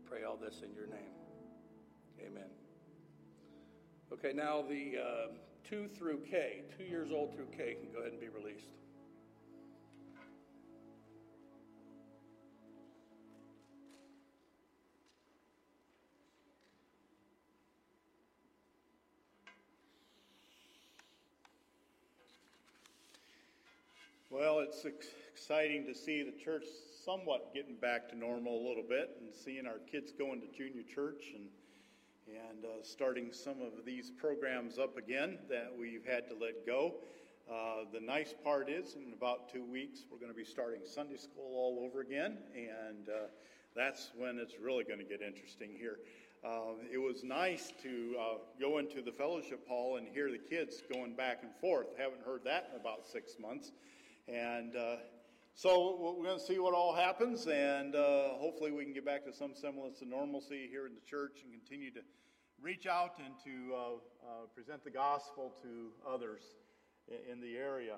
pray all this in your name. Amen. Okay, now the 2 through K, 2 years old through K, can go ahead and be released. Well, it's exciting to see the church somewhat getting back to normal a little bit and seeing our kids going to junior church and starting some of these programs up again that we've had to let go. The nice part is in about 2 weeks we're going to be starting Sunday school all over again, and that's when it's really going to get interesting here. It was nice to go into the fellowship hall and hear the kids going back and forth. Haven't heard that in about 6 months. And so we're going to see what all happens, and hopefully we can get back to some semblance of normalcy here in the church and continue to reach out and to present the gospel to others in the area.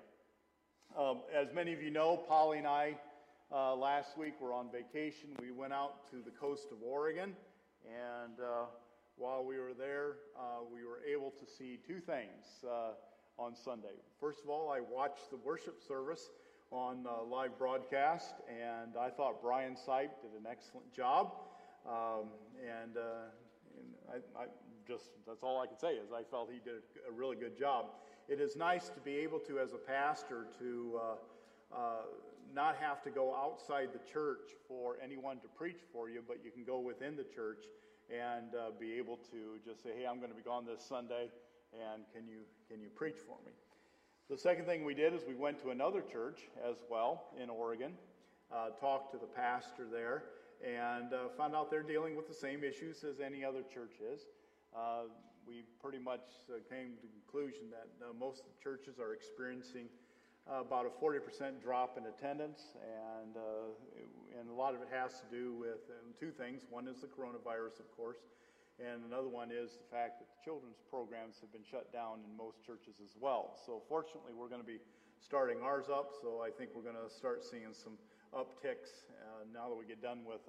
As many of you know, Polly and I last week were on vacation. We went out to the coast of Oregon, and while we were there, we were able to see 2 things on Sunday. First of all, I watched the worship service on live broadcast, and I thought Brian Sipe did an excellent job. And I just, that's all I can say is I felt he did a really good job. It is nice to be able to, as a pastor, to not have to go outside the church for anyone to preach for you, but you can go within the church and be able to just say, hey, I'm going to be gone this Sunday, and can you preach for me? The second thing we did is we went to another church as well in Oregon, talked to the pastor there, and found out they're dealing with the same issues as any other church is. We pretty much came to the conclusion that most of the churches are experiencing about a 40% drop in attendance, and a lot of it has to do with 2 things. One is the coronavirus, of course, and another one is the fact that the children's programs have been shut down in most churches as well. So fortunately, we're going to be starting ours up, so I think we're going to start seeing some upticks now that we get done with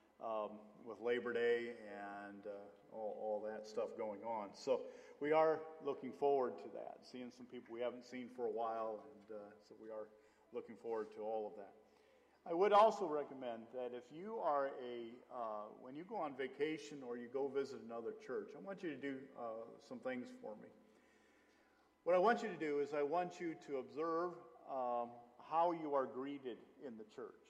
Labor Day and all that stuff going on. So we are looking forward to that, seeing some people we haven't seen for a while, and so we are looking forward to all of that. I would also recommend that if you are when you go on vacation or you go visit another church, I want you to do some things for me. What I want you to do is I want you to observe how you are greeted in the church.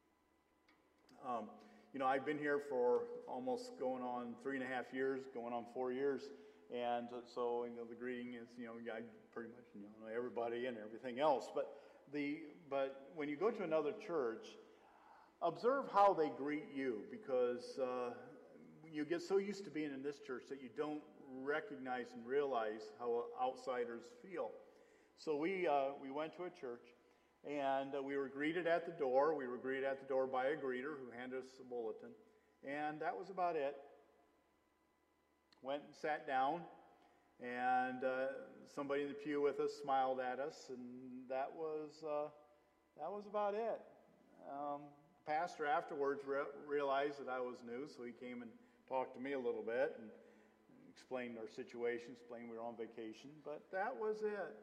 I've been here for almost going on 3.5 years, going on 4 years, and so the greeting is I pretty much know everybody and everything else. But when you go to another church, observe how they greet you, because you get so used to being in this church that you don't recognize and realize how outsiders feel. So we went to a church, and we were greeted at the door. We were greeted at the door by a greeter who handed us a bulletin, and that was about it. Went and sat down, and somebody in the pew with us smiled at us, and that was about it. The pastor afterwards realized that I was new, so he came and talked to me a little bit and explained our situation, explained we were on vacation, but that was it.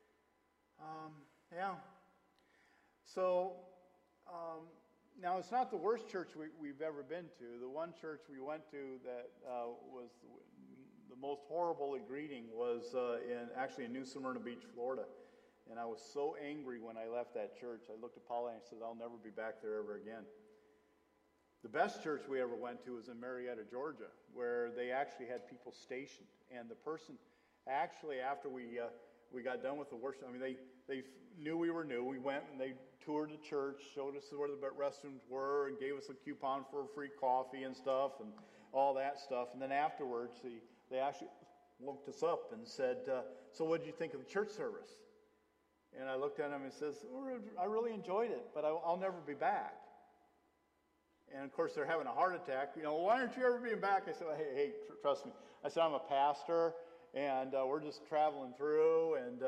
Yeah. So now it's not the worst church we've ever been to. The one church we went to that was the most horrible greeting was in New Smyrna Beach, Florida. And I was so angry when I left that church. I looked at Paula and I said, I'll never be back there ever again. The best church we ever went to was in Marietta, Georgia, where they actually had people stationed. And the person, actually, after we got done with the worship, they knew we were new. We went and they toured the church, showed us where the restrooms were, and gave us a coupon for free coffee and stuff, and all that stuff. And then afterwards, they actually looked us up and said, so what did you think of the church service? And I looked at him and says, I really enjoyed it, but I'll never be back. And of course, they're having a heart attack. Why aren't you ever being back? I said, hey, trust me. I said, I'm a pastor, and we're just traveling through, and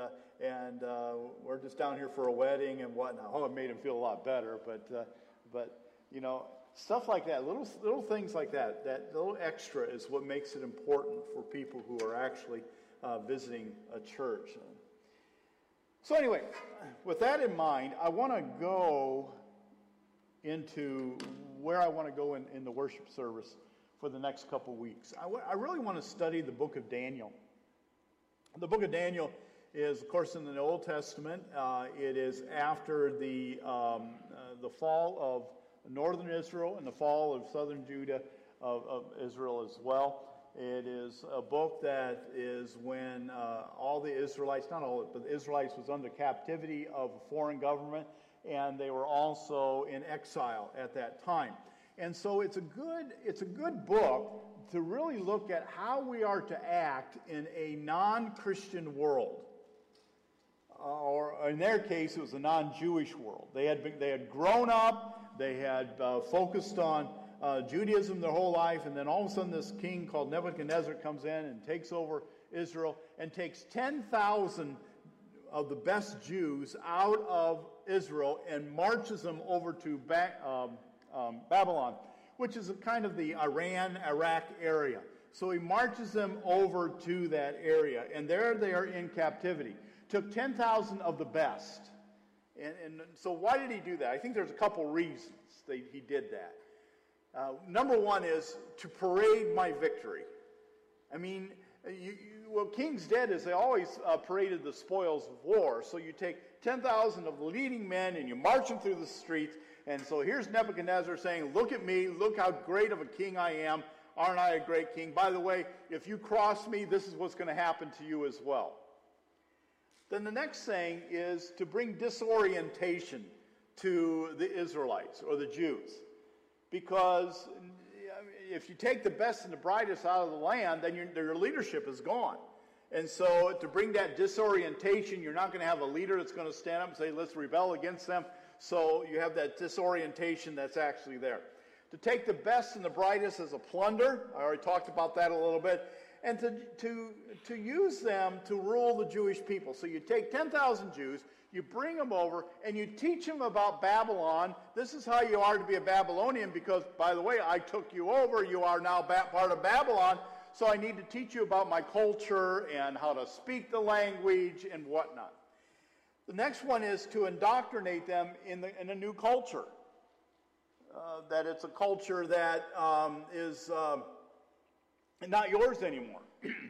we're just down here for a wedding and whatnot. Oh, it made him feel a lot better, but Stuff like that, little things like that, that little extra is what makes it important for people who are actually visiting a church. So anyway, with that in mind, I want to go into where I want to go in the worship service for the next couple weeks. I really want to study the book of Daniel. The book of Daniel is, of course, in the Old Testament. It is after the fall of northern Israel and the fall of southern Judah of Israel as well. It is a book that is when all the Israelites, not all, but the Israelites was under captivity of a foreign government, and they were also in exile at that time. And so it's a good book to really look at how we are to act in a non-Christian world. Or in their case, it was a non-Jewish world. They had grown up, they had focused on Judaism their whole life, and then all of a sudden this king called Nebuchadnezzar comes in and takes over Israel and takes 10,000 of the best Jews out of Israel and marches them over to Babylon, which is a kind of the Iran-Iraq area. So he marches them over to that area, and there they are in captivity. Took 10,000 of the best. And so why did he do that? I think there's a couple reasons that he did that. Number one is to parade my victory. I mean, King's Dead is they always paraded the spoils of war. So you take 10,000 of the leading men and you march them through the streets. And so here's Nebuchadnezzar saying, look at me, look how great of a king I am. Aren't I a great king? By the way, if you cross me, this is what's going to happen to you as well. Then the next thing is to bring disorientation to the Israelites or the Jews. Because if you take the best and the brightest out of the land, then your leadership is gone. And so to bring that disorientation, you're not going to have a leader that's going to stand up and say, let's rebel against them. So you have that disorientation that's actually there. To take the best and the brightest as a plunder, I already talked about that a little bit, and to use them to rule the Jewish people. So you take 10,000 Jews, you bring them over, and you teach them about Babylon. This is how you are to be a Babylonian because, by the way, I took you over. You are now part of Babylon, so I need to teach you about my culture and how to speak the language and whatnot. The next one is to indoctrinate them in a new culture. That it's a culture that is not yours anymore.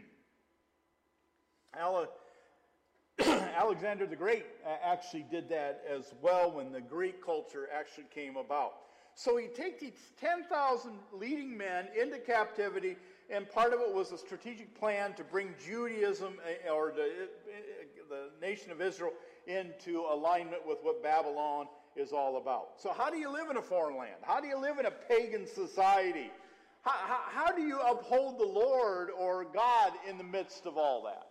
Alexander the Great actually did that as well when the Greek culture actually came about. So he takes these 10,000 leading men into captivity, and part of it was a strategic plan to bring Judaism or the nation of Israel into alignment with what Babylon is all about. So how do you live in a foreign land? How do you live in a pagan society? How do you uphold the Lord or God in the midst of all that?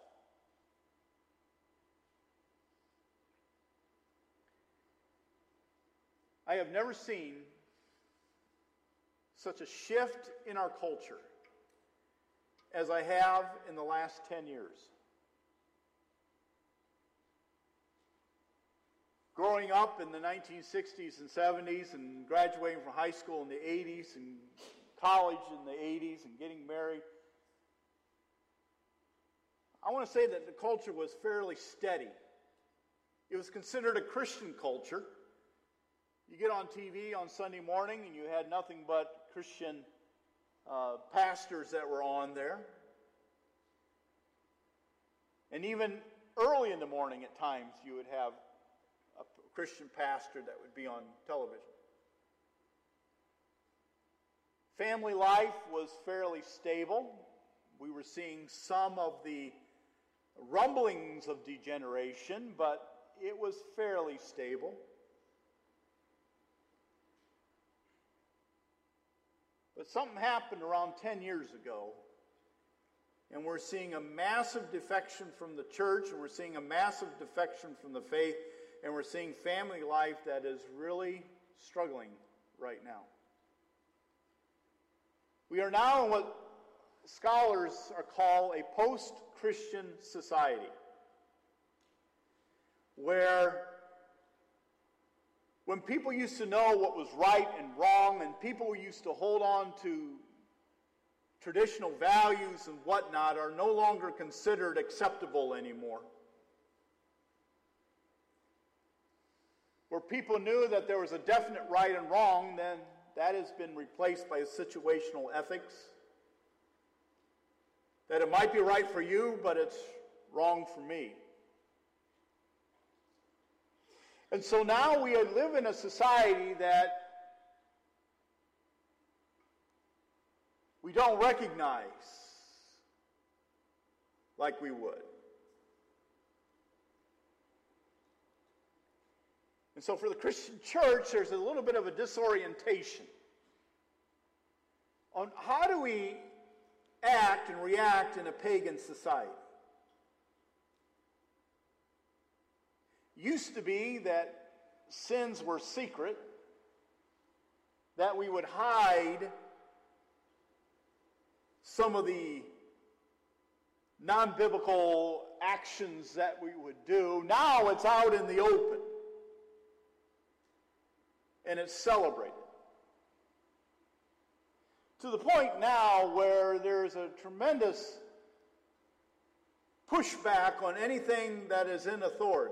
I have never seen such a shift in our culture as I have in the last 10 years. Growing up in the 1960s and 70s and graduating from high school in the 80s and college in the 80s and getting married, I want to say that the culture was fairly steady. It was considered a Christian culture. You get on TV on Sunday morning and you had nothing but Christian pastors that were on there. And even early in the morning at times you would have a Christian pastor that would be on television. Family life was fairly stable. We were seeing some of the rumblings of degeneration, but it was fairly stable. But something happened around 10 years ago, and we're seeing a massive defection from the church, and we're seeing a massive defection from the faith, and we're seeing family life that is really struggling right now. We are now in what scholars call a post-Christian society, where when people used to know what was right and wrong, and people used to hold on to traditional values and whatnot, are no longer considered acceptable anymore. Where people knew that there was a definite right and wrong, then that has been replaced by situational ethics. That it might be right for you, but it's wrong for me. And so now we live in a society that we don't recognize like we would. And so for the Christian church, there's a little bit of a disorientation on how do we act and react in a pagan society. Used to be that sins were secret, that we would hide some of the non-biblical actions that we would do. Now it's out in the open. And it's celebrated. To the point now where there's a tremendous pushback on anything that is in authority.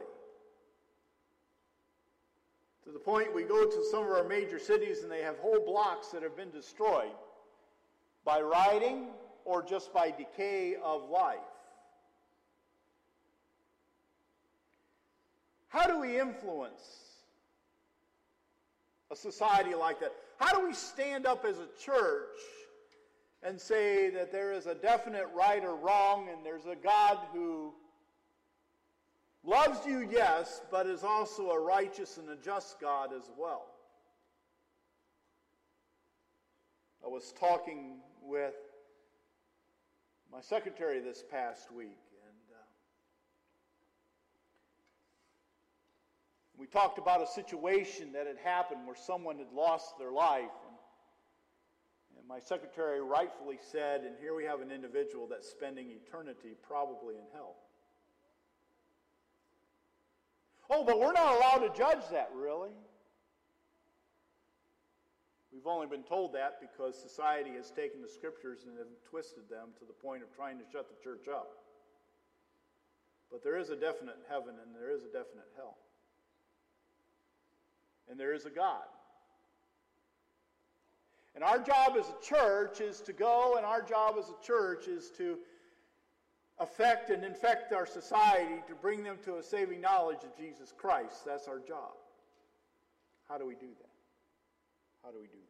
To the point we go to some of our major cities and they have whole blocks that have been destroyed by rioting or just by decay of life. How do we influence a society like that? How do we stand up as a church and say that there is a definite right or wrong and there's a God who loves you, yes, but is also a righteous and a just God as well? I was talking with my secretary this past week, and we talked about a situation that had happened where someone had lost their life. And my secretary rightfully said, and here we have an individual that's spending eternity probably in hell. Oh, but we're not allowed to judge that, really. We've only been told that because society has taken the scriptures and have twisted them to the point of trying to shut the church up. But there is a definite heaven and there is a definite hell. And there is a God. And our job as a church is to go, and our job as a church is to affect and infect our society to bring them to a saving knowledge of Jesus Christ. That's our job. How do we do that? How do we do that?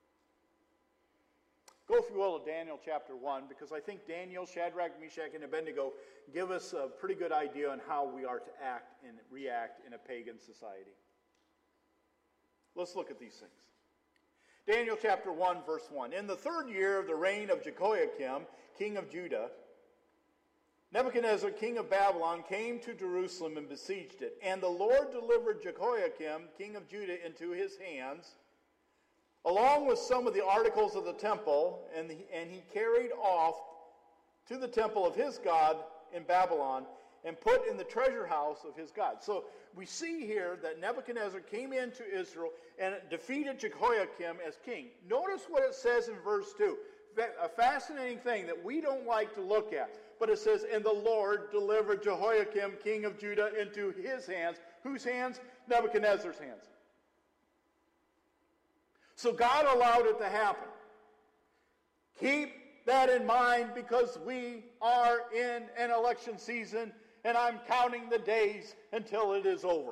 Go, if you will, to Daniel chapter 1, because I think Daniel, Shadrach, Meshach, and Abednego give us a pretty good idea on how we are to act and react in a pagan society. Let's look at these things. Daniel chapter 1, verse 1. In the 3rd year of the reign of Jehoiakim, king of Judah, Nebuchadnezzar, king of Babylon, came to Jerusalem and besieged it. And the Lord delivered Jehoiakim, king of Judah, into his hands, along with some of the articles of the temple, and he carried off to the temple of his God in Babylon and put in the treasure house of his God. So we see here that Nebuchadnezzar came into Israel and defeated Jehoiakim as king. Notice what it says in verse 2. A fascinating thing that we don't like to look at. But it says, and the Lord delivered Jehoiakim, king of Judah, into his hands. Whose hands? Nebuchadnezzar's hands. So God allowed it to happen. Keep that in mind, because we are in an election season, and I'm counting the days until it is over.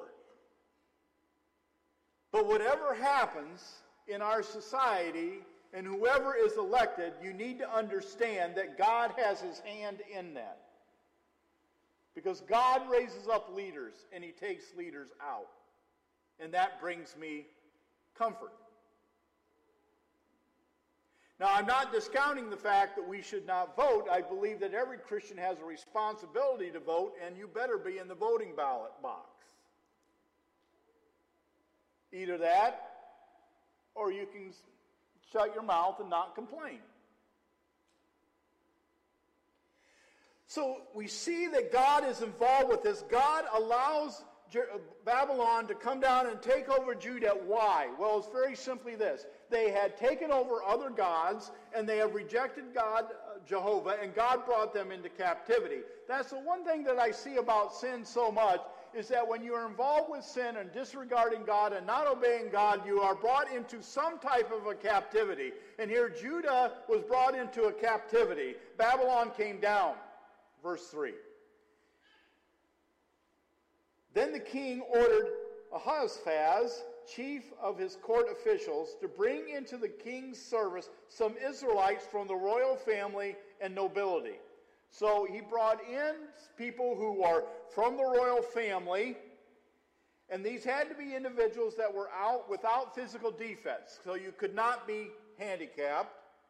But whatever happens in our society, and whoever is elected, you need to understand that God has his hand in that. Because God raises up leaders, and he takes leaders out. And that brings me comfort. Now, I'm not discounting the fact that we should not vote. I believe that every Christian has a responsibility to vote, and you better be in the voting ballot box. Either that, or you can shut your mouth and not complain. So we see that God is involved with this. God allows Babylon to come down and take over Judah. Why? Well, it's very simply this. They had taken over other gods, and they have rejected God, Jehovah, and God brought them into captivity. That's the one thing that I see about sin so much, is that when you are involved with sin and disregarding God and not obeying God, you are brought into some type of a captivity. And here Judah was brought into a captivity. Babylon came down. Verse 3. Then the king ordered Ahasuerus, chief of his court officials, to bring into the king's service some Israelites from the royal family and nobility. So he brought in people who are from the royal family, and these had to be individuals that were out without physical defects, so you could not be handicapped.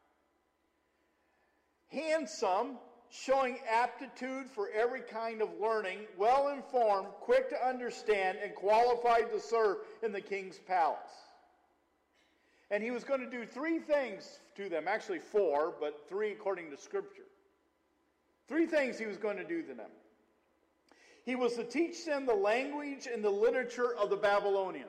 Handsome, showing aptitude for every kind of learning, well-informed, quick to understand, and qualified to serve in the king's palace. And he was going to do 3 things to them, actually 4, but 3 according to Scripture. 3 things he was going to do to them. He was to teach them the language and the literature of the Babylonians.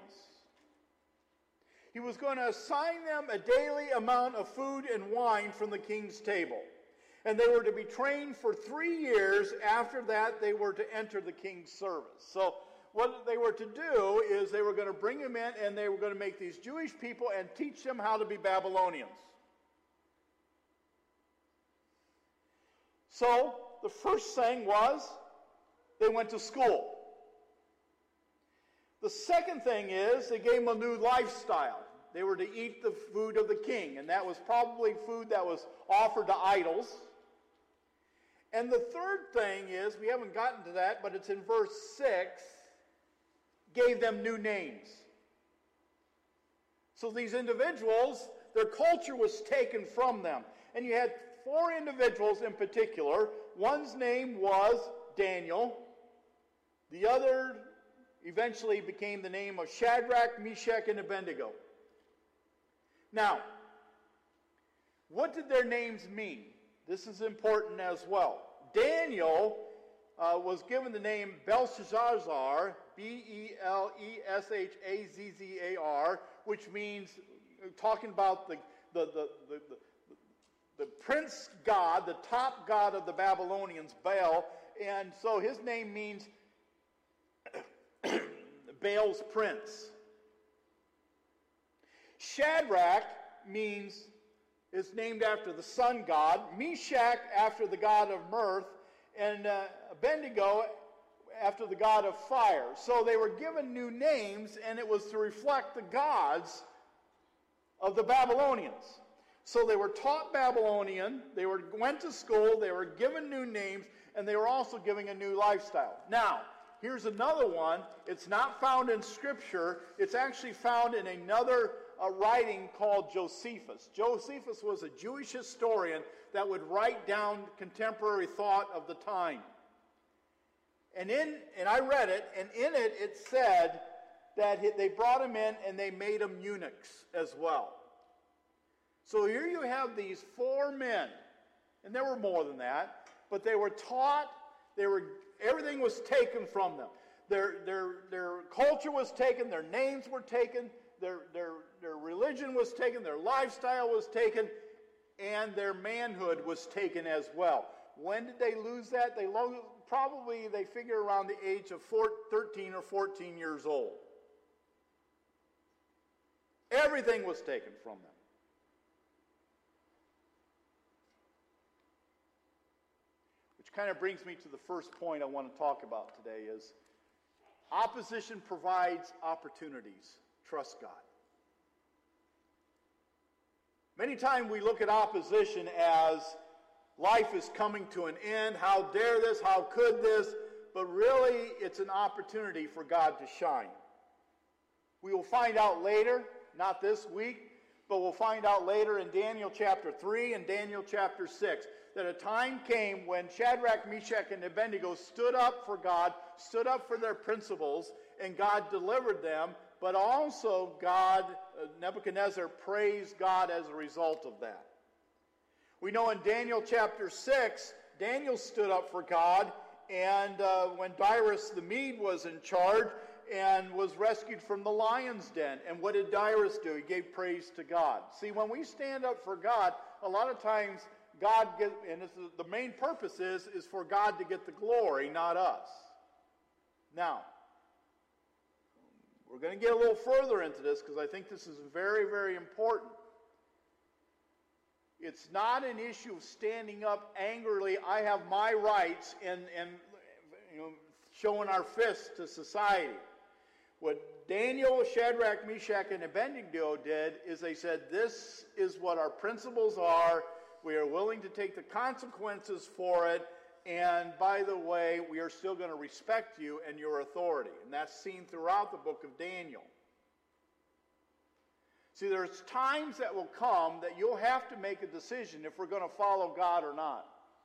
He was going to assign them a daily amount of food and wine from the king's table. And they were to be trained for 3 years. After that, they were to enter the king's service. So what they were to do is they were going to bring them in, and they were going to make these Jewish people and teach them how to be Babylonians. So the first thing was they went to school. The second thing is they gave them a new lifestyle. They were to eat the food of the king, and that was probably food that was offered to idols. And the third thing is, we haven't gotten to that, but it's in verse 6, gave them new names. So these individuals, their culture was taken from them. And you had 4 individuals in particular. One's name was Daniel. The other eventually became the name of Shadrach, Meshach, and Abednego. Now, what did their names mean? This is important as well. Daniel was given the name Belteshazzar, Beleshazzar, which means, talking about the prince god, the top god of the Babylonians, Baal, and so his name means Baal's prince. Shadrach is named after the sun god, Meshach after the god of mirth, and Abednego after the god of fire. So they were given new names, and it was to reflect the gods of the Babylonians. So they were taught Babylonian, they went to school, they were given new names, and they were also given a new lifestyle. Now, here's another one. It's not found in Scripture. It's actually found in another writing called Josephus. Josephus was a Jewish historian that would write down contemporary thought of the time. And I read it, and in it, it said that they brought him in and they made him eunuchs as well. So here you have these 4 men, and there were more than that, but they were taught, everything was taken from them. Their culture was taken, their names were taken, their religion was taken, their lifestyle was taken, and their manhood was taken as well. When did they lose that? They figure around the age of 13 or 14 years old. Everything was taken from them. Which kind of brings me to the first point I want to talk about today is opposition provides opportunities. Trust God. Many times we look at opposition as life is coming to an end. How dare this? How could this? But really, it's an opportunity for God to shine. We will find out later, not this week, but we'll find out later in Daniel chapter 3 and Daniel chapter 6 that a time came when Shadrach, Meshach, and Abednego stood up for God, stood up for their principles, and God delivered them. But also Nebuchadnezzar praised God as a result of that. We know in Daniel chapter 6, Daniel stood up for God, and when Darius the Mede was in charge and was rescued from the lion's den. And what did Darius do? He gave praise to God. See, when we stand up for God, a lot of times God gets, and the main purpose is for God to get the glory, not us. Now, we're going to get a little further into this because I think this is very, very important. It's not an issue of standing up angrily, I have my rights, and showing our fists to society. What Daniel, Shadrach, Meshach, and Abednego did is they said, this is what our principles are. We are willing to take the consequences for it. And by the way, we are still going to respect you and your authority. And that's seen throughout the book of Daniel. See, there's times that will come that you'll have to make a decision if we're going to follow God or not.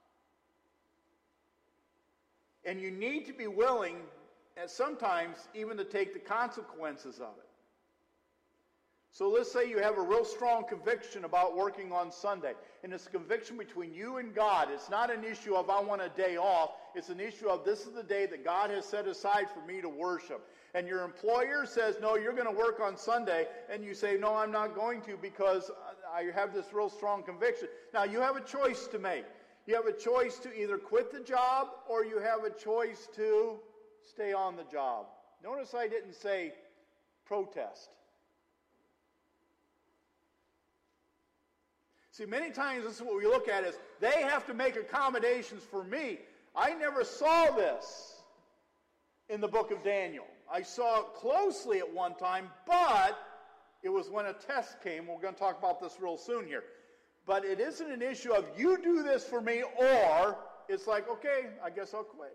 And you need to be willing, and sometimes even to take the consequences of it. So let's say you have a real strong conviction about working on Sunday. And it's a conviction between you and God. It's not an issue of I want a day off. It's an issue of this is the day that God has set aside for me to worship. And your employer says, no, you're going to work on Sunday. And you say, no, I'm not going to because I have this real strong conviction. Now, you have a choice to make. You have a choice to either quit the job or you have a choice to stay on the job. Notice I didn't say protest. See, many times this is what we look at is they have to make accommodations for me. I never saw this in the book of Daniel. I saw it closely at one time, but it was when a test came. We're going to talk about this real soon here. But it isn't an issue of you do this for me, or it's like, okay, I guess I'll quit.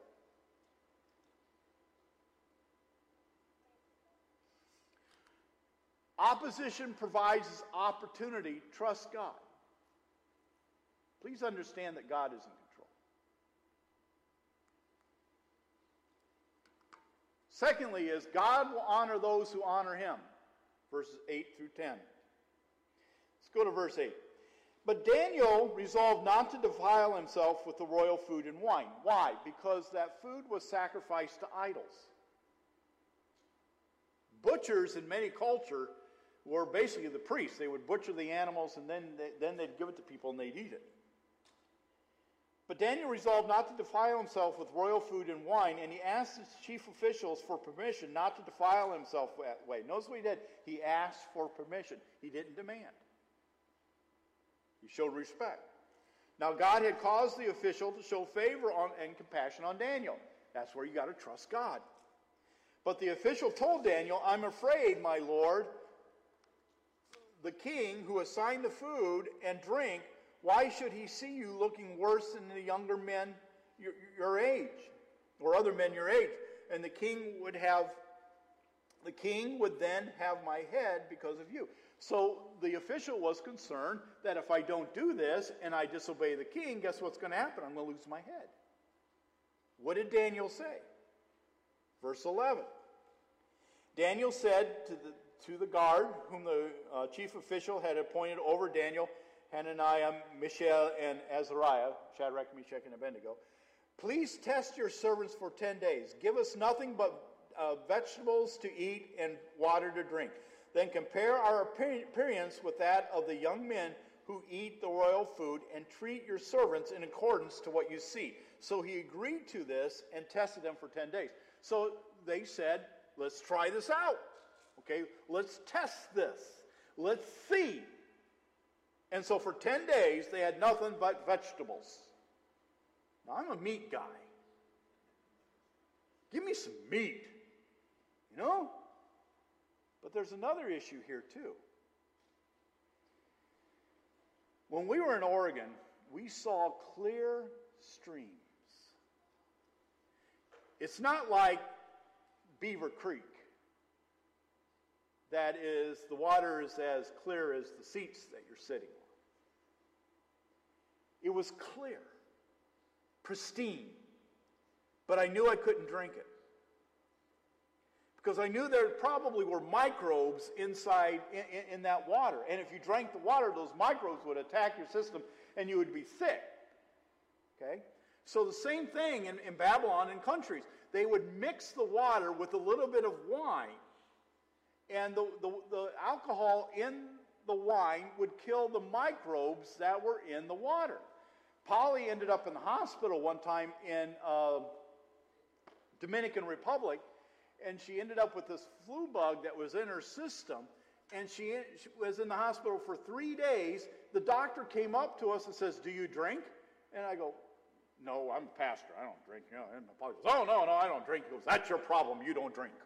Opposition provides opportunity. Trust God. Please understand that God is in control. Secondly is God will honor those who honor him. Verses 8 through 10. Let's go to verse 8. But Daniel resolved not to defile himself with the royal food and wine. Why? Because that food was sacrificed to idols. Butchers in many cultures were basically the priests. They would butcher the animals and then they'd give it to people and they'd eat it. But Daniel resolved not to defile himself with royal food and wine, and he asked his chief officials for permission not to defile himself that way. Notice what he did. He asked for permission. He didn't demand. He showed respect. Now, God had caused the official to show favor and compassion on Daniel. That's where you got to trust God. But the official told Daniel, I'm afraid, my lord, the king who assigned the food and drink, why should he see you looking worse than the younger men your age, or other men your age? And the king would then have my head because of you. So the official was concerned that if I don't do this and I disobey the king, guess what's going to happen? I'm going to lose my head. What did Daniel say? Verse 11. Daniel said to the guard, whom the chief official had appointed over Daniel, Hananiah, Mishael, and Azariah, Shadrach, Meshach, and Abednego, please test your servants for 10 days. Give us nothing but vegetables to eat and water to drink. Then compare our appearance with that of the young men who eat the royal food and treat your servants in accordance to what you see. So he agreed to this and tested them for 10 days. So they said, let's try this out. Okay, let's test this. Let's see. And so for 10 days, they had nothing but vegetables. Now, I'm a meat guy. Give me some meat. You know? But there's another issue here, too. When we were in Oregon, we saw clear streams. It's not like Beaver Creek. That is, the water is as clear as the seats that you're sitting on. It was clear, pristine, but I knew I couldn't drink it. Because I knew there probably were microbes inside in that water. And if you drank the water, those microbes would attack your system and you would be sick. Okay? So the same thing in Babylon and countries. They would mix the water with a little bit of wine, and the alcohol in the wine would kill the microbes that were in the water. Polly ended up in the hospital one time in Dominican Republic, and she ended up with this flu bug that was in her system, and she was in the hospital for 3 days. The doctor came up to us and says, "Do you drink?" And I go, "No, I'm a pastor. I don't drink." You know, and Polly goes, "Oh, no, I don't drink." He goes, "That's your problem. You don't drink."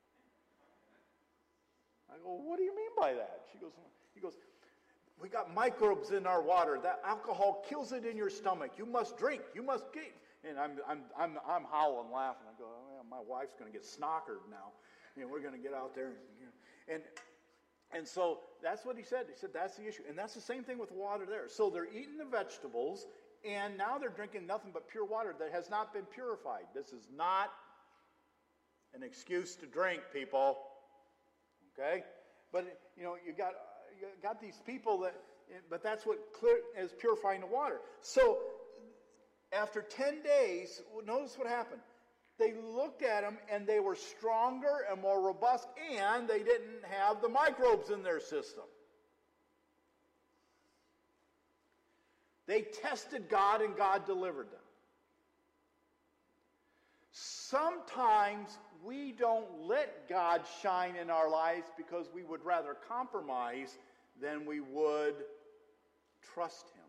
I go, "What do you mean by that?" He goes, "We got microbes in our water. That alcohol kills it in your stomach. You must drink. You must get." And I'm howling, laughing. I go, "Oh, yeah, my wife's going to get snockered now. You know, we're going to get out there." And so that's what he said. He said that's the issue. And that's the same thing with the water there. So they're eating the vegetables, and now they're drinking nothing but pure water that has not been purified. This is not an excuse to drink, people. Okay? But, you know, you got these people but that's what is purifying the water. So after 10 days, notice what happened. They looked at them, and they were stronger and more robust, and they didn't have the microbes in their system. They tested God, and God delivered them. Sometimes we don't let God shine in our lives because we would rather compromise than we would trust Him.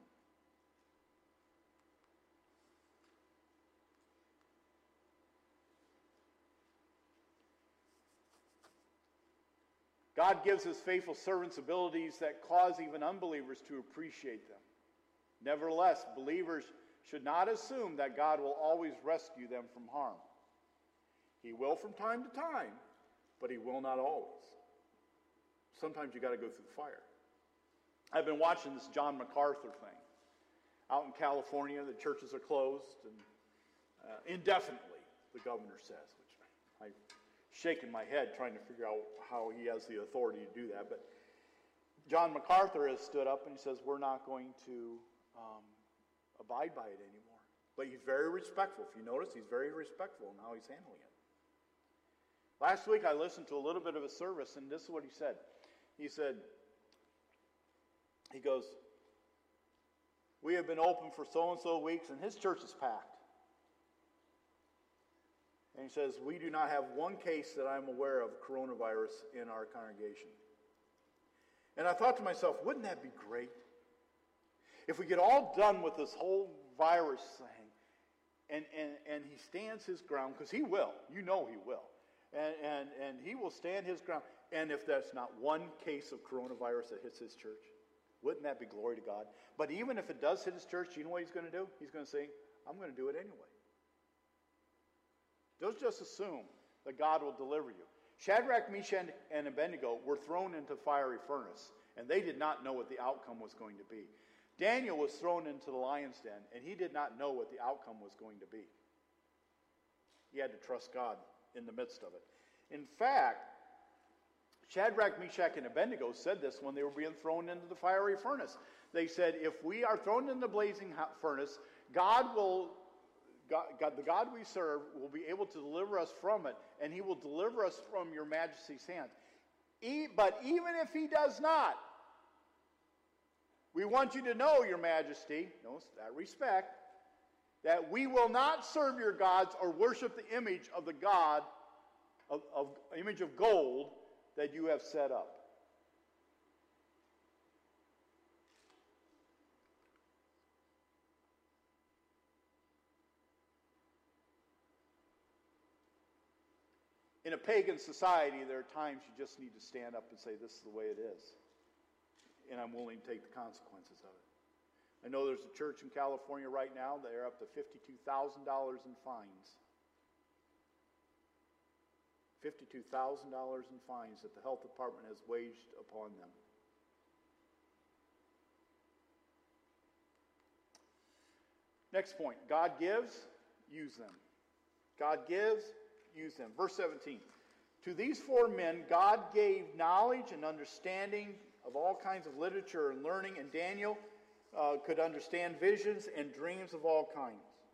God gives His faithful servants abilities that cause even unbelievers to appreciate them. Nevertheless, believers should not assume that God will always rescue them from harm. He will from time to time, but He will not always. Sometimes you got to go through the fire. I've been watching this John MacArthur thing. Out in California, the churches are closed and indefinitely, the governor says, which I'm shaking my head trying to figure out how he has the authority to do that. But John MacArthur has stood up and he says, we're not going to abide by it anymore. But he's very respectful. If you notice, he's very respectful in how he's handling it. Last week I listened to a little bit of a service, and this is what he said. He goes, we have been open for so-and-so weeks, and his church is packed. And he says, we do not have one case that I'm aware of coronavirus in our congregation. And I thought to myself, wouldn't that be great? If we get all done with this whole virus thing, and he stands his ground, because he will. You know he will. And he will stand his ground. And if there's not one case of coronavirus that hits his church, wouldn't that be glory to God? But even if it does hit his church, you know what he's going to do? He's going to say, I'm going to do it anyway. Don't just assume that God will deliver you. Shadrach, Meshach, and Abednego were thrown into fiery furnace, and they did not know what the outcome was going to be. Daniel was thrown into the lion's den, and he did not know what the outcome was going to be. He had to trust God in the midst of it. In fact, Shadrach, Meshach, and Abednego said this when they were being thrown into the fiery furnace. They said, if we are thrown in the blazing furnace, the God we serve will be able to deliver us from it, and He will deliver us from your majesty's hand. But even if He does not, we want you to know, your majesty, notice that respect, that we will not serve your gods or worship the image of the God, image of gold that you have set up. In a pagan society, there are times you just need to stand up and say, this is the way it is. And I'm willing to take the consequences of it. I know there's a church in California right now, they're up to $52,000 in fines. $52,000 in fines that the health department has waged upon them. Next point, God gives, use them. God gives, use them. Verse 17, to these four men God gave knowledge and understanding of all kinds of literature and learning, and Daniel could understand visions and dreams of all kinds.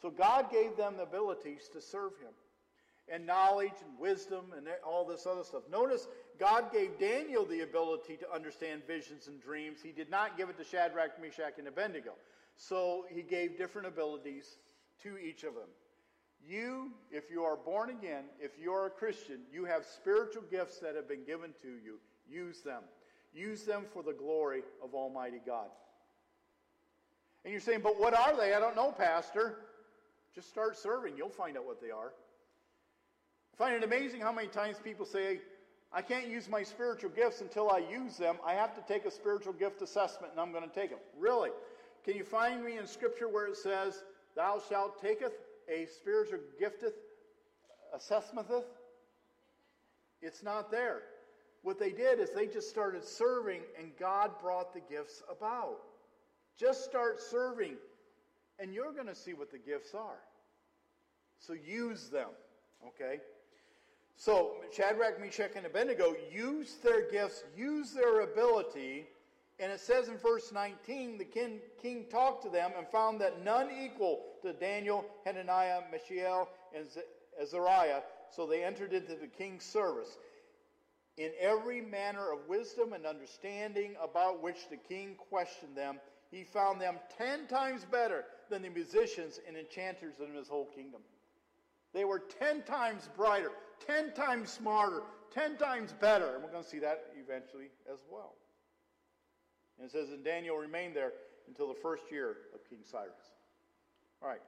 So God gave them the abilities to serve him, and knowledge and wisdom and all this other stuff. Notice God gave Daniel the ability to understand visions and dreams. He did not give it to Shadrach, Meshach, and Abednego. So he gave different abilities to each of them. You, if you are born again, if you are a Christian, you have spiritual gifts that have been given to you. Use them. Use them for the glory of Almighty God. And you're saying, but what are they? I don't know, Pastor. Just start serving. You'll find out what they are. I find it amazing how many times people say, I can't use my spiritual gifts until I use them. I have to take a spiritual gift assessment, and I'm going to take them. Really? Can you find me in Scripture where it says, thou shalt taketh a spiritual gifteth assessmenteth? It's not there. What they did is they just started serving, and God brought the gifts about. Just start serving, and you're going to see what the gifts are. So use them, okay? So Shadrach, Meshach, and Abednego used their gifts, used their ability, and it says in verse 19, the king talked to them and found that none equal to Daniel, Hananiah, Mishael, and Azariah, so they entered into the king's service. In every manner of wisdom and understanding about which the king questioned them, he found them 10 times better than the musicians and enchanters in his whole kingdom. They were 10 times brighter, 10 times smarter, 10 times better. And we're going to see that eventually as well. And it says, and Daniel remained there until the first year of King Cyrus. All right.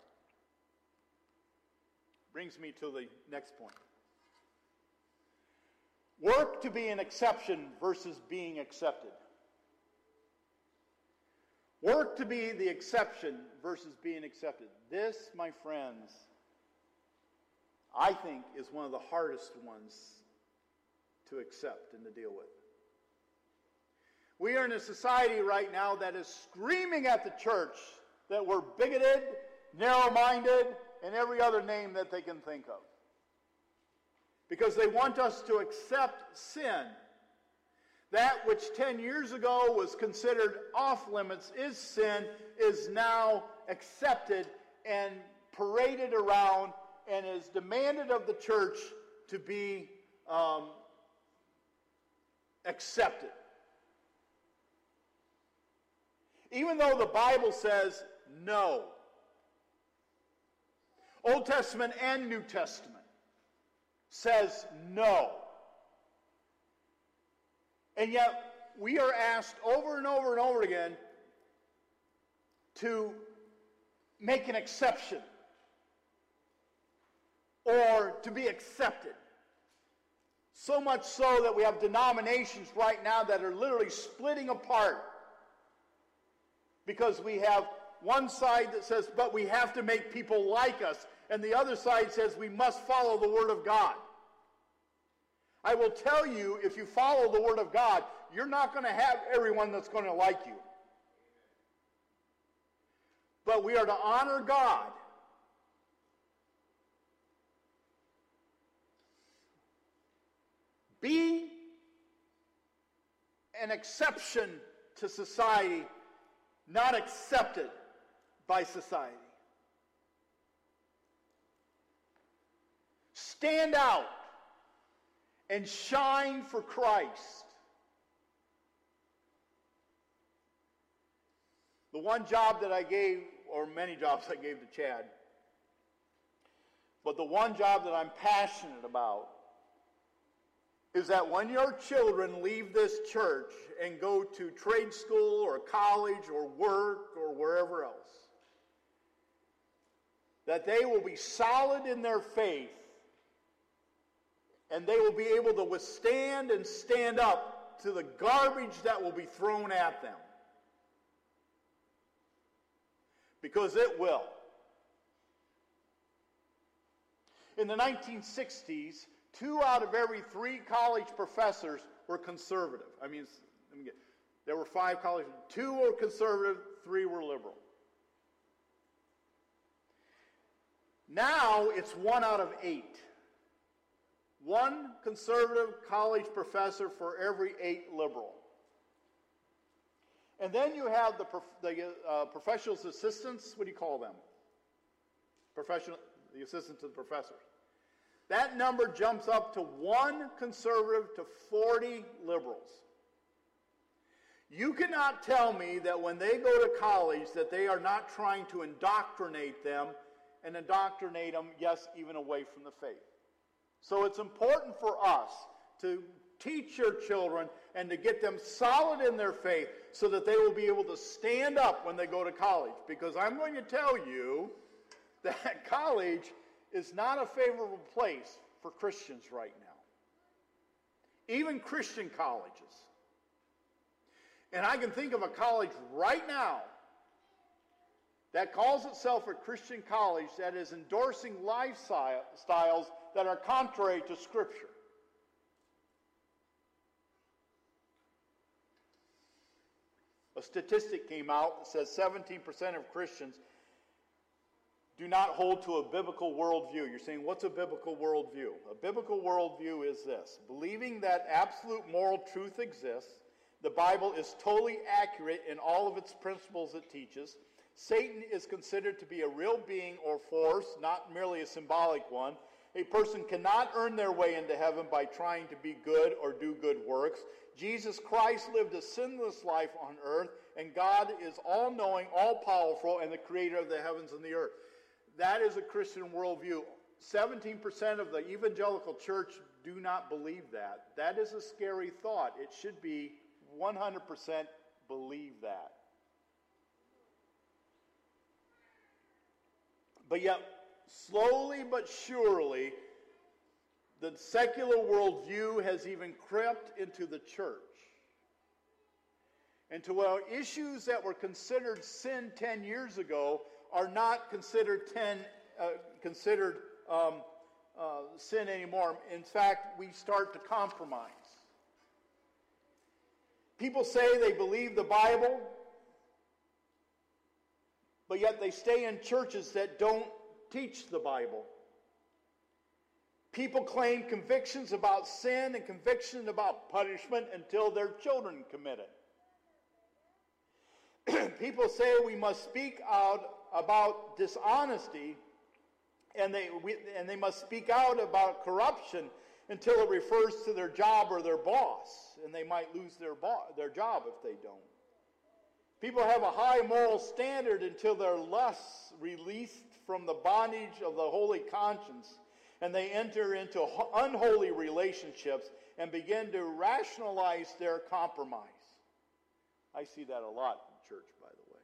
Brings me to the next point. Work to be an exception versus being accepted. Work to be the exception versus being accepted. This, my friends, I think is one of the hardest ones to accept and to deal with. We are in a society right now that is screaming at the church that we're bigoted, narrow-minded, and every other name that they can think of. Because they want us to accept sin. That which 10 years ago was considered off limits, is sin, is now accepted and paraded around and is demanded of the church to be accepted. Even though the Bible says no. Old Testament and New Testament says no. And yet we are asked over and over and over again to make an exception or to be accepted. So much so that we have denominations right now that are literally splitting apart because we have one side that says, but we have to make people like us, and the other side says we must follow the Word of God. I will tell you, if you follow the Word of God, you're not going to have everyone that's going to like you. But we are to honor God. Be an exception to society, not accepted by society. Stand out and shine for Christ. The one job that I gave, or many jobs I gave to Chad, but the one job that I'm passionate about is that when your children leave this church and go to trade school or college or work or wherever else, that they will be solid in their faith and they will be able to withstand and stand up to the garbage that will be thrown at them. Because it will. In the 1960s, 2 out of every 3 college professors were conservative. There were 5 colleges. 2 were conservative, 3 were liberal. Now it's 1 out of 8. 1 conservative college professor for every 8 liberal. And then you have the professional assistants. What do you call them? the assistant to the professor. That number jumps up to 1 conservative to 40 liberals. You cannot tell me that when they go to college that they are not trying to indoctrinate them, yes, even away from the faith. So it's important for us to teach your children and to get them solid in their faith so that they will be able to stand up when they go to college. Because I'm going to tell you that college is not a favorable place for Christians right now. Even Christian colleges. And I can think of a college right now that calls itself a Christian college that is endorsing lifestyles that are contrary to Scripture. A statistic came out that says 17% of Christians do not hold to a biblical worldview. You're saying, what's a biblical worldview? A biblical worldview is this: believing that absolute moral truth exists, the Bible is totally accurate in all of its principles it teaches, Satan is considered to be a real being or force, not merely a symbolic one. A person cannot earn their way into heaven by trying to be good or do good works. Jesus Christ lived a sinless life on earth, and God is all-knowing, all-powerful, and the creator of the heavens and the earth. That is a Christian worldview. 17% of the evangelical church do not believe that. That is a scary thought. It should be 100% believe that. But yet, slowly but surely, the secular worldview has even crept into the church. And to where issues that were considered sin 10 years ago are not considered sin anymore. In fact, we start to compromise. People say they believe the Bible, but yet they stay in churches that don't teach the Bible. People claim convictions about sin and convictions about punishment until their children commit it. People say we must speak out about dishonesty, and they must speak out about corruption until it refers to their job or their boss, and they might lose their job if they don't. People have a high moral standard until they're less released from the bondage of the holy conscience, and they enter into unholy relationships and begin to rationalize their compromise. I see that a lot in church, by the way.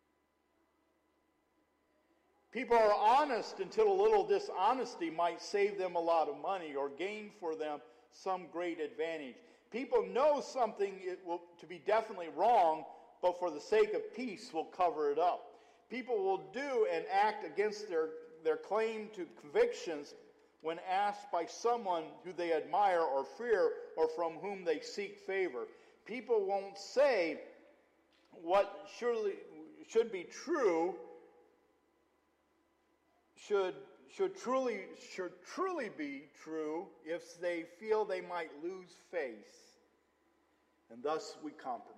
People are honest until a little dishonesty might save them a lot of money or gain for them some great advantage. People know something to be definitely wrong, but for the sake of peace will cover it up. People will do and act against their claim to convictions when asked by someone who they admire or fear or from whom they seek favor. People won't say what surely should be true, should truly be true if they feel they might lose face, and thus we compromise.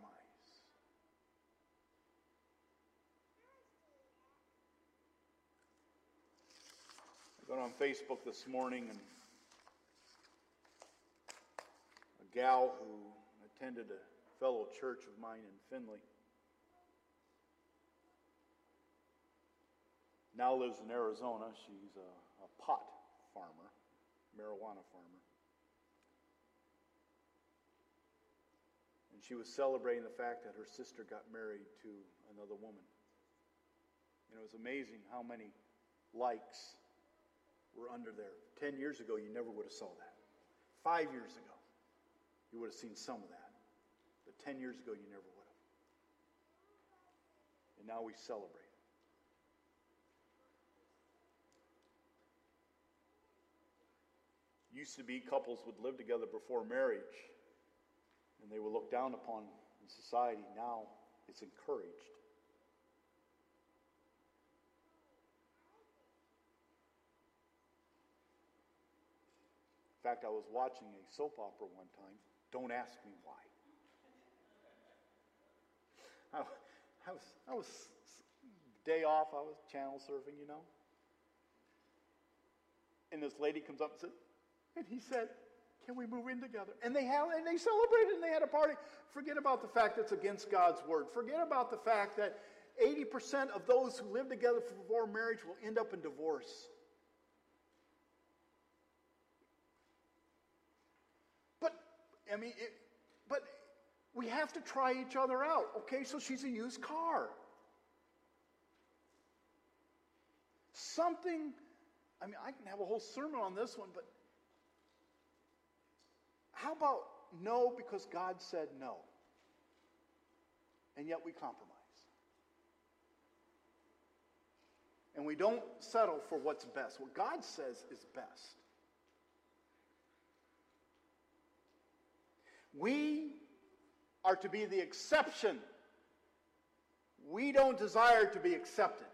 I got on Facebook this morning, and a gal who attended a fellow church of mine in Findlay now lives in Arizona. She's a pot farmer, marijuana farmer. And she was celebrating the fact that her sister got married to another woman. And it was amazing how many likes were under there. 10 years ago, you never would have saw that. 5 years ago, you would have seen some of that. But 10 years ago, you never would have. And now we celebrate. Used to be couples would live together before marriage, and they were looked down upon in society. Now it's encouraged. In fact, I was watching a soap opera one time. Don't ask me why. I was day off. I was channel surfing, And this lady comes up and says, and he said, can we move in together? And they celebrated and they had a party. Forget about the fact that's against God's word. Forget about the fact that 80% of those who live together before marriage will end up in divorce. But we have to try each other out. Okay, so she's a used car. I can have a whole sermon on this one, but how about no because God said no? And yet we compromise. And we don't settle for what's best. What God says is best. We are to be the exception. We don't desire to be accepted.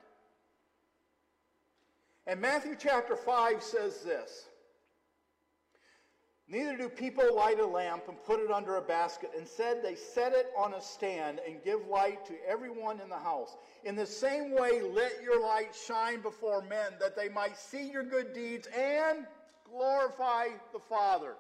And Matthew chapter 5 says this, neither do people light a lamp and put it under a basket. Instead, they set it on a stand and give light to everyone in the house. In the same way, let your light shine before men, that they might see your good deeds and glorify the Father.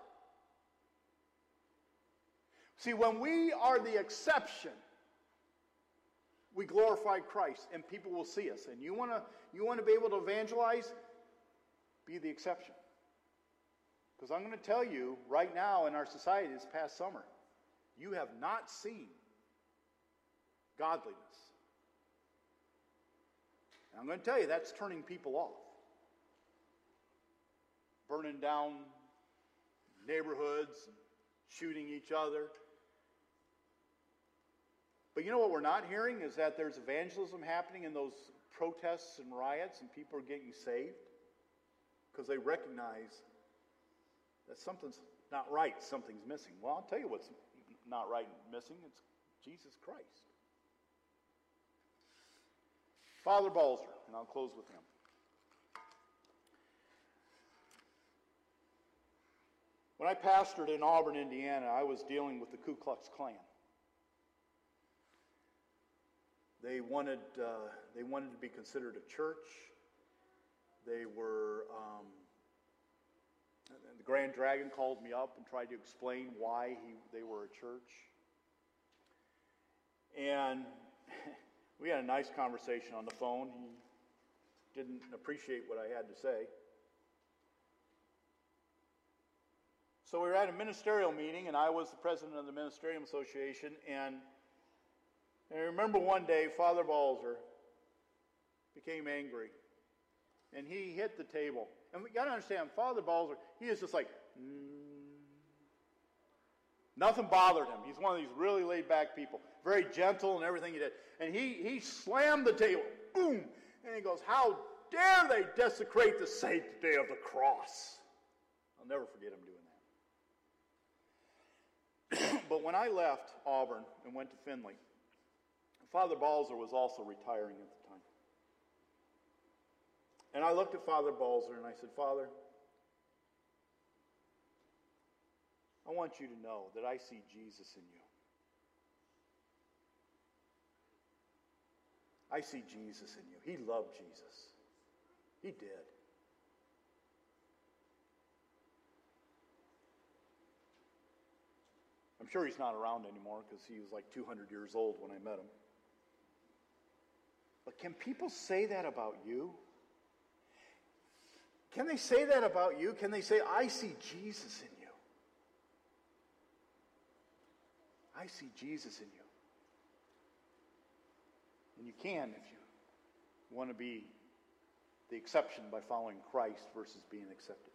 See, when we are the exception, we glorify Christ, and people will see us. And you want to be able to evangelize? Be the exception. Because I'm going to tell you, right now in our society this past summer, you have not seen godliness. And I'm going to tell you, that's turning people off. Burning down neighborhoods, shooting each other. But you know what we're not hearing is that there's evangelism happening in those protests and riots, and people are getting saved because they recognize that something's not right, something's missing. Well, I'll tell you what's not right and missing. It's Jesus Christ. Father Balzer, and I'll close with him. When I pastored in Auburn, Indiana, I was dealing with the Ku Klux Klan. They wanted to be considered a church. They were. The Grand Dragon called me up and tried to explain why they were a church. And we had a nice conversation on the phone. He didn't appreciate what I had to say. So we were at a ministerial meeting, and I was the president of the Ministerial Association, and I remember one day Father Balzer became angry, and he hit the table. And we got to understand, Father Balzer, he is just like, nothing bothered him. He's one of these really laid-back people, very gentle in everything he did. And he slammed the table, boom, and he goes, how dare they desecrate the saint day of the cross? I'll never forget him doing that. But when I left Auburn and went to Findlay, Father Balzer was also retiring at the time. And I looked at Father Balzer and I said, Father, I want you to know that I see Jesus in you. I see Jesus in you. He loved Jesus. He did. I'm sure he's not around anymore because he was like 200 years old when I met him. But can people say that about you? Can they say that about you? Can they say, I see Jesus in you? I see Jesus in you. And you can if you want to be the exception by following Christ versus being accepted.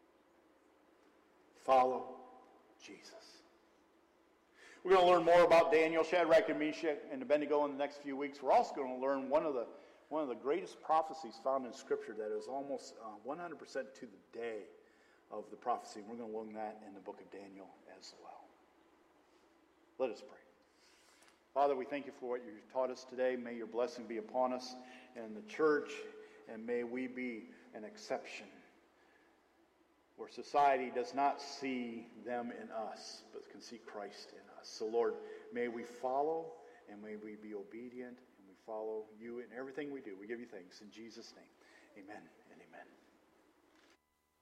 Follow Jesus. We're going to learn more about Daniel, Shadrach, and Meshach, and Abednego in the next few weeks. We're also going to learn one of the greatest prophecies found in Scripture that is almost 100% to the day of the prophecy. We're going to learn that in the book of Daniel as well. Let us pray. Father, we thank you for what you taught us today. May your blessing be upon us and the church, and may we be an exception where society does not see them in us, but can see Christ in us. So, Lord, may we follow, and may we be obedient, and we follow you in everything we do. We give you thanks in Jesus' name. Amen and amen.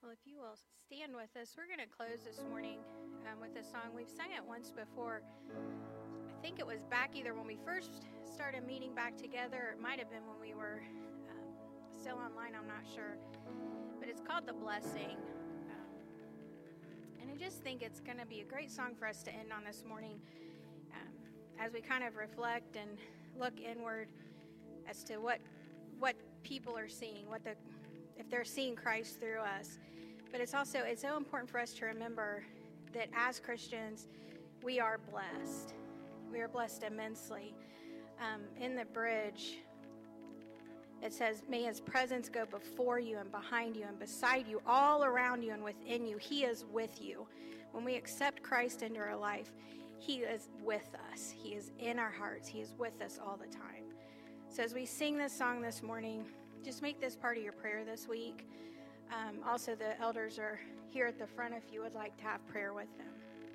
Well, if you will stand with us, we're going to close this morning with a song. We've sang it once before. I think it was back either when we first started meeting back together, or it might have been when we were still online, I'm not sure. But it's called The Blessing. And I just think it's going to be a great song for us to end on this morning as we kind of reflect and look inward as to what people are seeing, if they're seeing Christ through us. But it's so important for us to remember that as Christians, we are blessed. We are blessed immensely. In the bridge, it says, may his presence go before you and behind you and beside you, all around you and within you. He is with you. When we accept Christ into our life, he is with us. He is in our hearts. He is with us all the time. So as we sing this song this morning, just make this part of your prayer this week. Also, the elders are here at the front if you would like to have prayer with them.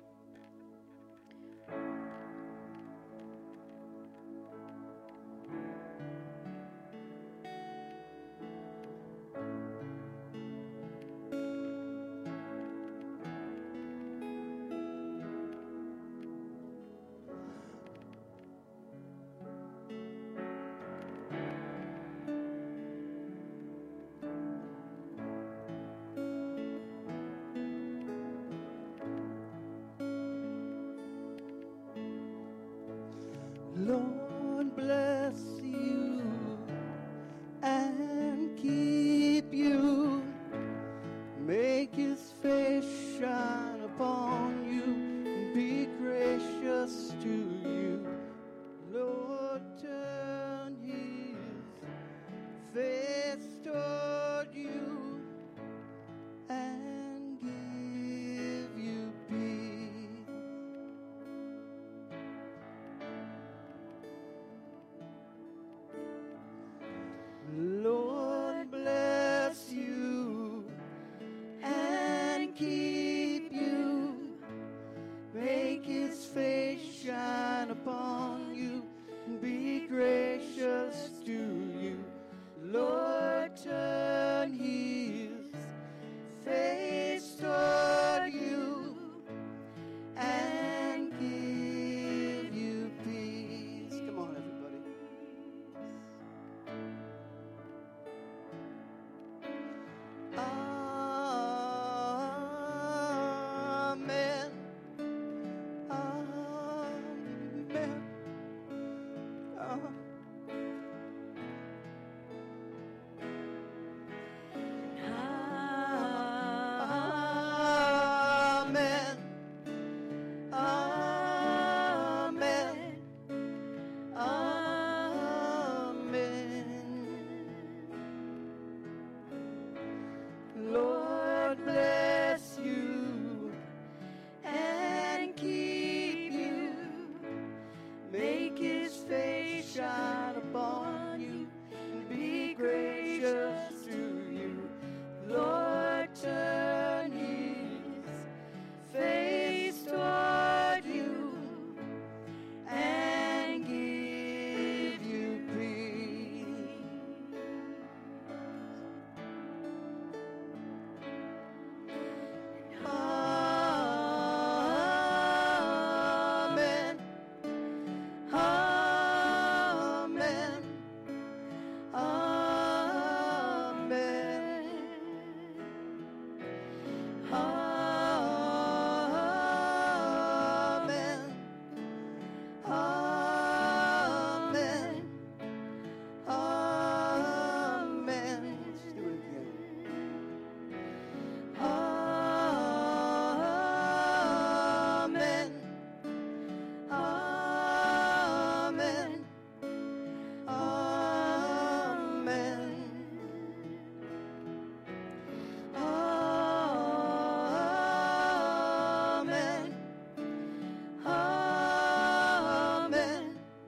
Lord bless you and keep you, make his face shine upon you and be gracious to you. Lord turn his face toward you and give you peace. Lord bless you and keep you, make his face shine upon you and be gracious to you. Lord turn his face toward you and give you peace. Come on, everybody. Amen. Amen. Amen. Amen. Amen. Lord bless you and keep you, make his face shine upon you and be gracious to you. Lord turn his face toward you and give you peace. Amen. Amen. Amen. Amen. Amen. Amen. Let's do it again. Amen. Amen. Amen. Amen. Amen.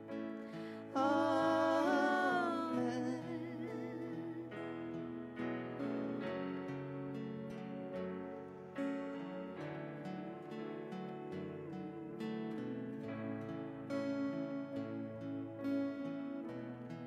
Amen.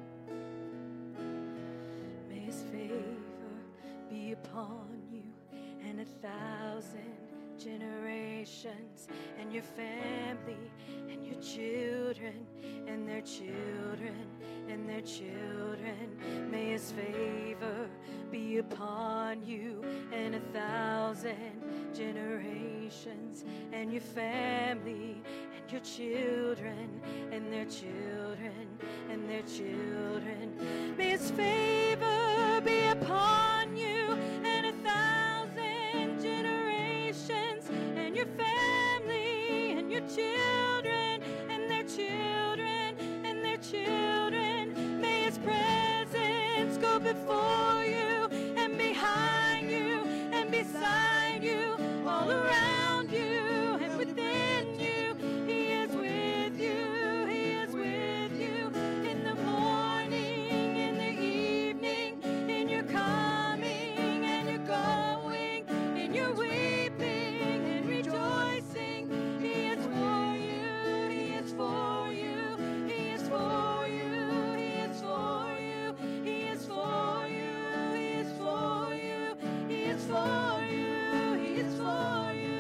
May his favor be upon you 1,000 generations, and your family, and your children, and their children, and their children. May his favor be upon you, and 1,000 generations, and your family, and your children, and their children, and their children. May his favor be upon you, and 1,000 generations, and your family, and your children, and their children, and their children. May his presence go before you, and behind you, and beside you, all around you, and within you. He is with you, he is with you, in the morning, in the evening, in your coming and your going, in your weeping and rejoicing. He is for you, he is for you, he is for you, he is for you, he is for you, he is for you, he is for you, he is for you.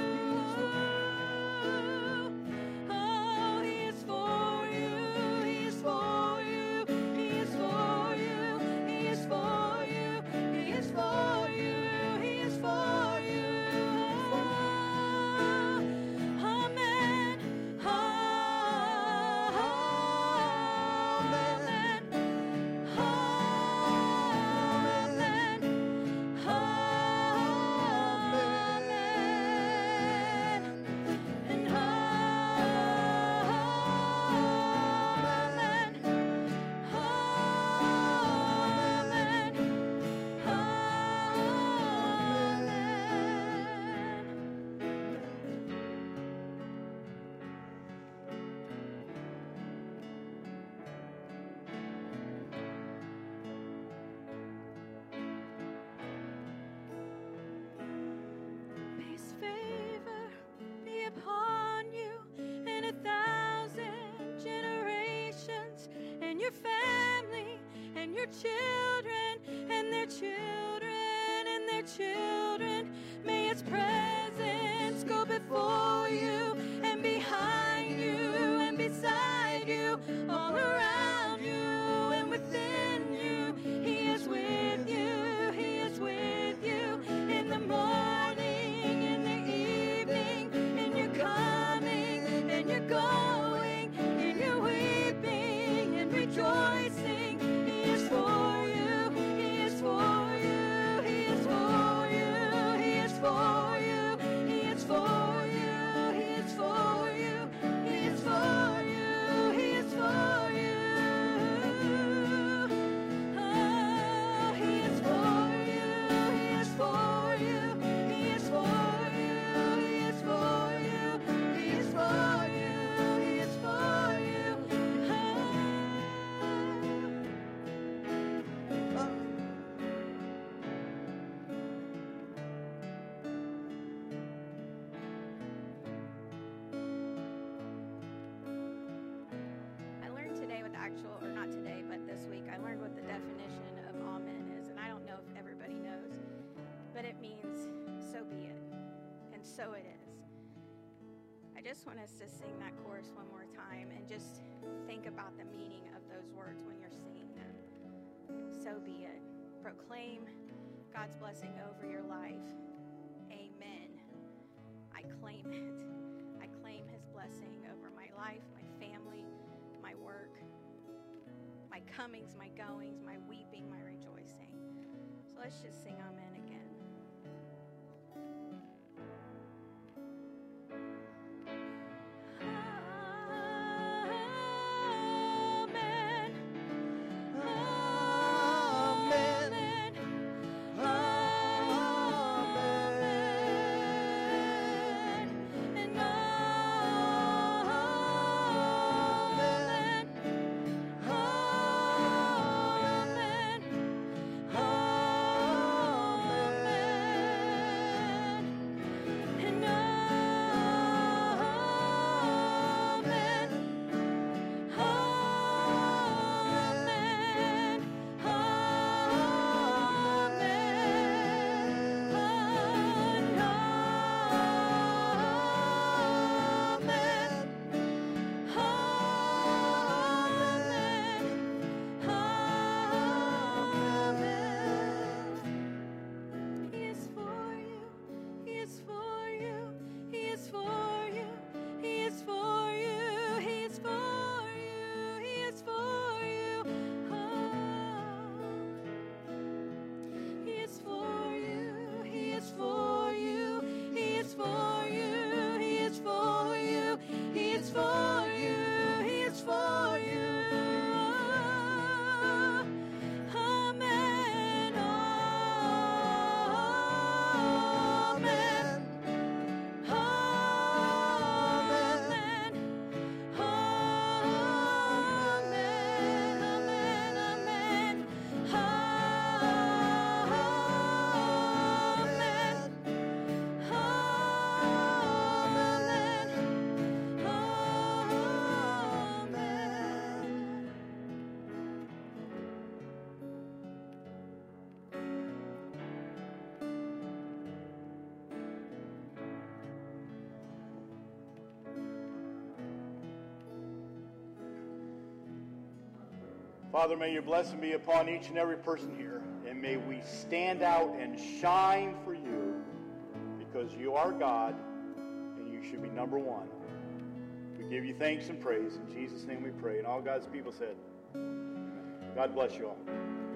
Oh, he is for you, he is for you, he is for you, he is for you, he is for you, he is for you. Amen. Amen. May his favor be upon you, and 1,000 generations, and your family, and your children, and their children, and their children. May his presence go before you, and behind you, and beside you, all around you, and within you. He is with you, he is with you, in the morning, in the evening, in your coming, and your going, in your weeping and rejoicing. He is for you, he is for you, he is for you, he is for you, he is for you, he is for you, he is for you, he is for you. Oh, he is for you, he is for you, he is for you, he is for you, he is for you, he is for you. I learned today what the actual, or not today, but this week, I learned what the definition of amen is, and I don't know if everybody knows, but it means so be it, and so it is. I just want us to sing that chorus one more time and just think about the meaning of those words when you're singing them. So be it. Proclaim God's blessing over your life. Amen. I claim it. I claim his blessing over my life, my family, my work, my comings, my goings, my weeping, my rejoicing. So let's just sing amen again. Amen. Amen. Amen. And amen. Amen. Amen. Father, may your blessing be upon each and every person here, and may we stand out and shine for you, because you are God, and you should be number one. We give you thanks and praise. In Jesus' name we pray. And all God's people said, God bless you all.